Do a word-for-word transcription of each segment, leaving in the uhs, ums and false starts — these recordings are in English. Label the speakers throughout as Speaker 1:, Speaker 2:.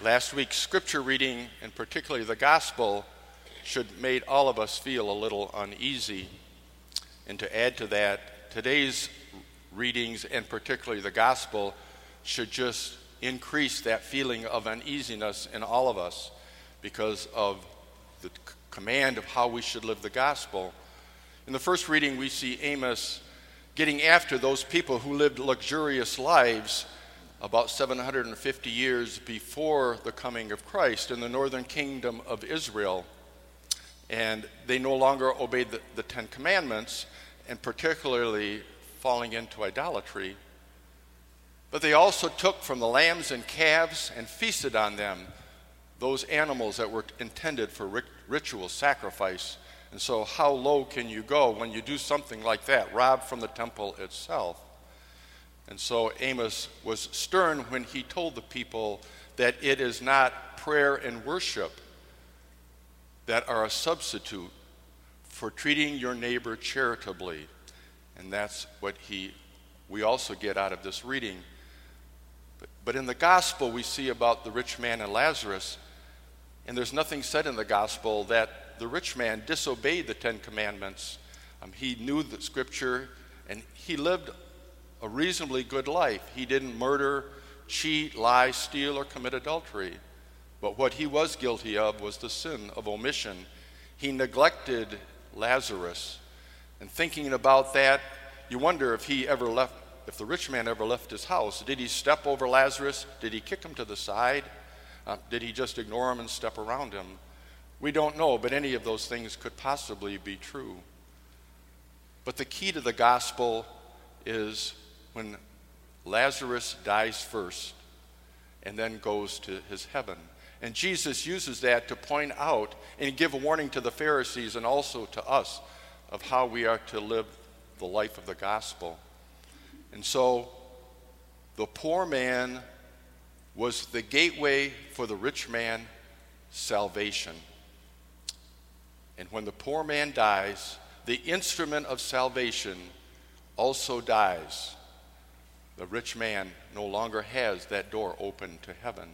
Speaker 1: Last week's scripture reading, and particularly the gospel, should made all of us feel a little uneasy. And to add to that, today's readings, and particularly the gospel, should just increase that feeling of uneasiness in all of us because of the c- command of how we should live the gospel. In the first reading, we see Amos getting after those people who lived luxurious lives about seven hundred fifty years before the coming of Christ in the northern kingdom of Israel. And they no longer obeyed the, the Ten Commandments, and particularly falling into idolatry. But they also took from the lambs and calves and feasted on them, those animals that were intended for rit- ritual sacrifice. And so how low can you go when you do something like that, rob from the temple itself? And so Amos was stern when he told the people that it is not prayer and worship that are a substitute for treating your neighbor charitably. And that's what he we also get out of this reading. But, but in the gospel, we see about the rich man and Lazarus, and there's nothing said in the gospel that the rich man disobeyed the Ten Commandments. Um, he knew the scripture, and he lived a reasonably good life. He didn't murder, cheat, lie, steal, or commit adultery. But what he was guilty of was the sin of omission. He neglected Lazarus. And thinking about that, you wonder if he ever left, if the rich man ever left his house. Did he step over Lazarus? Did he kick him to the side? Uh, did he just ignore him and step around him? We don't know, but any of those things could possibly be true. But the key to the gospel is when Lazarus dies first and then goes to his heaven. And Jesus uses that to point out and give a warning to the Pharisees and also to us of how we are to live the life of the gospel. And so the poor man was the gateway for the rich man, salvation. And when the poor man dies, the instrument of salvation also dies. The rich man no longer has that door open to heaven.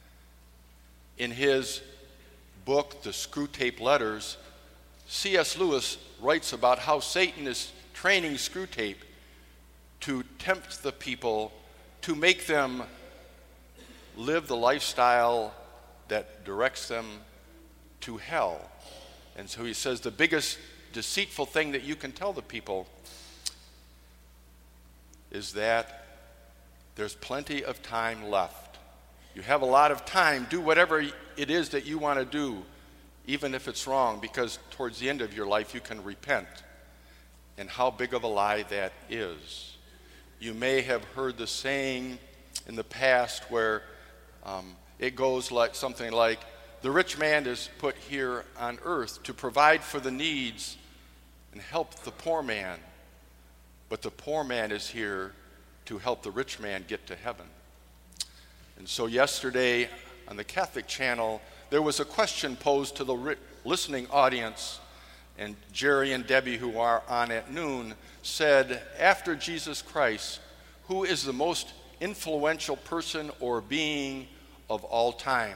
Speaker 1: In his book, The Screwtape Letters, C S Lewis writes about how Satan is training Screwtape to tempt the people, to make them live the lifestyle that directs them to hell. And so he says the biggest deceitful thing that you can tell the people is that there's plenty of time left. You have a lot of time. Do whatever it is that you want to do, even if it's wrong, because towards the end of your life you can repent. And how big of a lie that is. You may have heard the saying in the past where um, it goes like something like, the rich man is put here on earth to provide for the needs and help the poor man. But the poor man is here to help the rich man get to heaven. And so yesterday on the Catholic channel, there was a question posed to the ri- listening audience, and Jerry and Debbie, who are on at noon, said, after Jesus Christ, who is the most influential person or being of all time?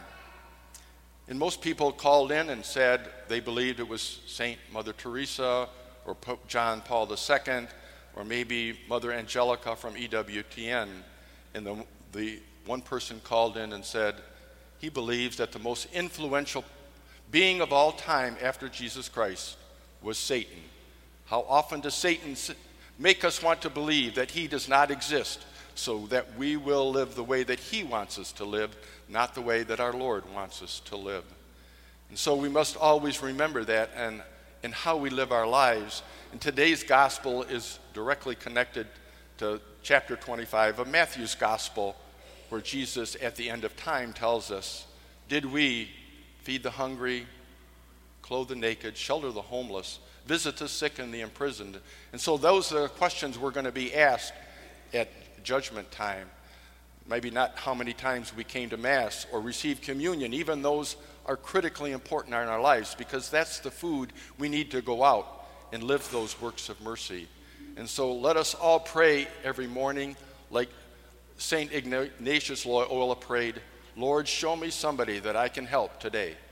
Speaker 1: And most people called in and said they believed it was Saint Mother Teresa or Pope John Paul the Second, or maybe Mother Angelica from E W T N. And the, the one person called in and said he believes that the most influential being of all time after Jesus Christ was Satan. How often does Satan make us want to believe that he does not exist so that we will live the way that he wants us to live, not the way that our Lord wants us to live? And so we must always remember that and, and how we live our lives. And today's gospel is directly connected to chapter twenty-five of Matthew's gospel, where Jesus at the end of time tells us, did we feed the hungry, clothe the naked, shelter the homeless, visit the sick and the imprisoned? And so those are the questions we're going to be asked at judgment time. Maybe not how many times we came to Mass or received communion. Even those are critically important in our lives, because that's the food we need to go out and live those works of mercy. And so let us all pray every morning like Saint Ignatius Loyola prayed, Lord, show me somebody that I can help today.